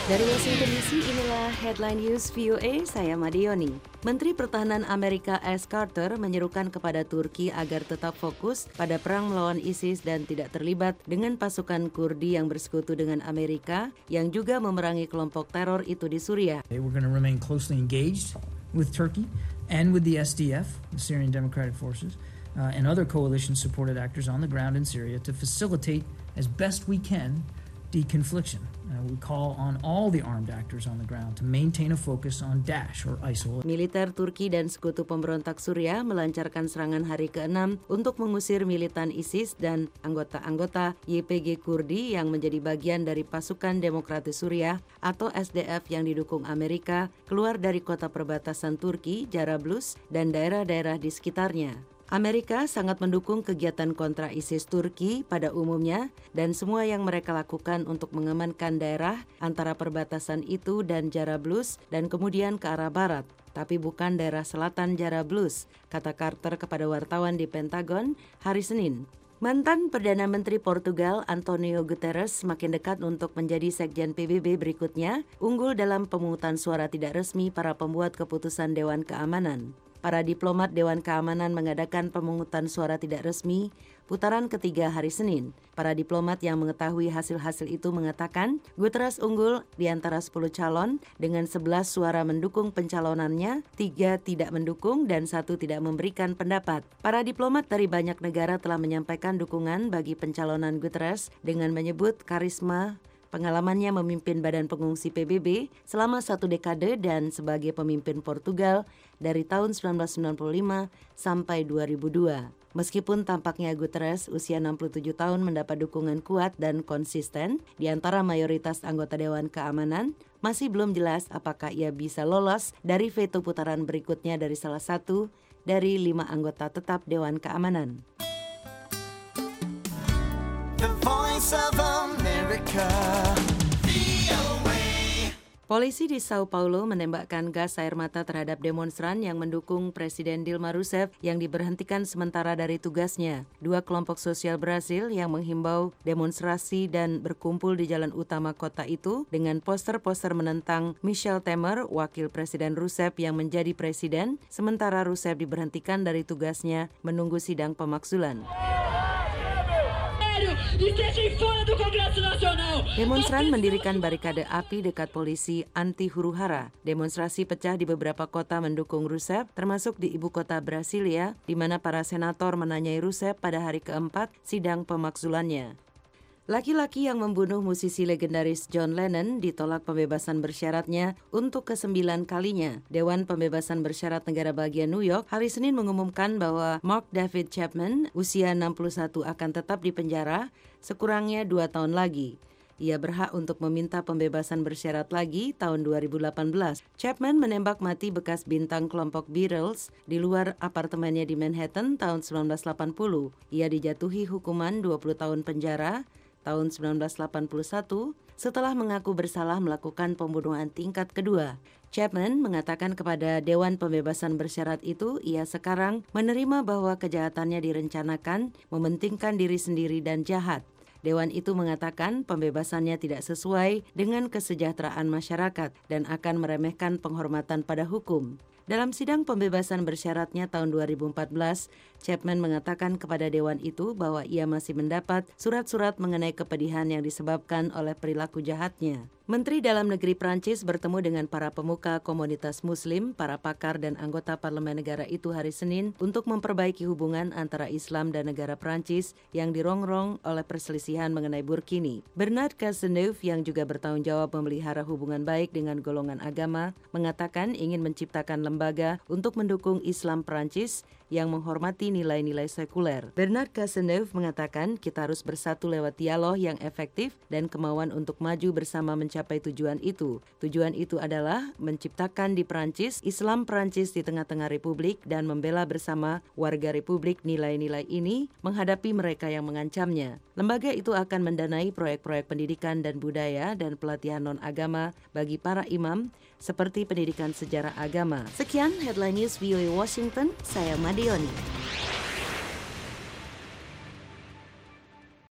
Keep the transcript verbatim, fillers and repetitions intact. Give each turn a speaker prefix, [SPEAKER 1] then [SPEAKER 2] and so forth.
[SPEAKER 1] Dari Washington D C, inilah Headline News V O A, saya Madioni. Menteri Pertahanan Amerika Ash Carter menyerukan kepada Turki agar tetap fokus pada perang melawan ISIS dan tidak terlibat dengan pasukan Kurdi yang bersekutu dengan Amerika yang juga memerangi kelompok teror itu di Suriah.
[SPEAKER 2] We're going to remain closely engaged with Turkey and with the S D F, the Syrian Democratic Forces, uh, and other coalition-supported actors on the ground in Syria to facilitate as best we can deconfliction. Uh, we call on all the armed actors on the ground to maintain a focus on Daesh or ISIL.
[SPEAKER 1] Militer Turki dan sekutu pemberontak Suriah melancarkan serangan hari keenam untuk mengusir militan ISIS dan anggota-anggota Y P G Kurdi yang menjadi bagian dari pasukan Demokratis Suriah atau S D F yang didukung Amerika keluar dari kota perbatasan Turki, Jarablus, dan daerah-daerah di sekitarnya. Amerika sangat mendukung kegiatan kontra ISIS Turki pada umumnya dan semua yang mereka lakukan untuk mengamankan daerah antara perbatasan itu dan Jarablus dan kemudian ke arah barat, tapi bukan daerah selatan Jarablus, kata Carter kepada wartawan di Pentagon hari Senin. Mantan Perdana Menteri Portugal Antonio Guterres semakin dekat untuk menjadi Sekjen P B B berikutnya, unggul dalam pemungutan suara tidak resmi para pembuat keputusan Dewan Keamanan. Para diplomat Dewan Keamanan mengadakan pemungutan suara tidak resmi putaran ketiga hari Senin. Para diplomat yang mengetahui hasil-hasil itu mengatakan Guterres unggul di antara sepuluh calon dengan sebelas suara mendukung pencalonannya, tiga tidak mendukung, dan satu tidak memberikan pendapat. Para diplomat dari banyak negara telah menyampaikan dukungan bagi pencalonan Guterres dengan menyebut karisma, pengalamannya memimpin Badan Pengungsi P B B selama satu dekade dan sebagai pemimpin Portugal dari tahun sembilan belas sembilan puluh lima sampai dua ribu dua. Meskipun tampaknya Guterres usia enam puluh tujuh tahun mendapat dukungan kuat dan konsisten di antara mayoritas anggota Dewan Keamanan, masih belum jelas apakah ia bisa lolos dari veto putaran berikutnya dari salah satu dari lima anggota tetap Dewan Keamanan.
[SPEAKER 3] The Voice of America.
[SPEAKER 1] Polisi di Sao Paulo menembakkan gas air mata terhadap demonstran yang mendukung Presiden Dilma Rousseff yang diberhentikan sementara dari tugasnya. Dua kelompok sosial Brasil yang menghimbau demonstrasi dan berkumpul di jalan utama kota itu dengan poster-poster menentang Michel Temer, wakil Presiden Rousseff yang menjadi presiden, sementara Rousseff diberhentikan dari tugasnya menunggu sidang pemakzulan. Demonstran mendirikan barikade api dekat polisi anti huru-hara. Demonstrasi pecah di beberapa kota mendukung Rousseff, termasuk di ibu kota Brasilia, di mana para senator menanyai Rousseff pada hari keempat sidang pemakzulannya. Laki-laki yang membunuh musisi legendaris John Lennon ditolak pembebasan bersyaratnya untuk kesembilan kalinya. Dewan Pembebasan Bersyarat Negara Bagian New York hari Senin mengumumkan bahwa Mark David Chapman, usia enam puluh satu, akan tetap di penjara sekurangnya dua tahun lagi. Ia berhak untuk meminta pembebasan bersyarat lagi tahun dua ribu delapan belas. Chapman menembak mati bekas bintang kelompok Beatles di luar apartemennya di Manhattan tahun sembilan belas delapan puluh. Ia dijatuhi hukuman dua puluh tahun penjara tahun sembilan belas delapan puluh satu setelah mengaku bersalah melakukan pembunuhan tingkat kedua. Chapman mengatakan kepada Dewan Pembebasan Bersyarat itu ia sekarang menerima bahwa kejahatannya direncanakan, mementingkan diri sendiri dan jahat. Dewan itu mengatakan pembebasannya tidak sesuai dengan kesejahteraan masyarakat dan akan meremehkan penghormatan pada hukum. Dalam sidang pembebasan bersyaratnya tahun dua ribu empat belas, Chapman mengatakan kepada Dewan itu bahwa ia masih mendapat surat-surat mengenai kepedihan yang disebabkan oleh perilaku jahatnya. Menteri Dalam Negeri Prancis bertemu dengan para pemuka komunitas Muslim, para pakar dan anggota parlemen negara itu hari Senin untuk memperbaiki hubungan antara Islam dan negara Prancis yang dirongrong oleh perselisihan mengenai Burkini. Bernard Cazeneuve yang juga bertanggung jawab memelihara hubungan baik dengan golongan agama mengatakan ingin menciptakan lembaga untuk mendukung Islam Prancis yang menghormati nilai-nilai sekuler. Bernard Cazeneuve mengatakan kita harus bersatu lewat dialog yang efektif dan kemauan untuk maju bersama mencapai tujuan itu. Tujuan itu adalah menciptakan di Prancis Islam Prancis di tengah-tengah Republik dan membela bersama warga Republik nilai-nilai ini menghadapi mereka yang mengancamnya. Lembaga itu akan mendanai proyek-proyek pendidikan dan budaya dan pelatihan non-agama bagi para imam seperti pendidikan sejarah agama. Sekian Headline News V O A Washington, saya Madioni.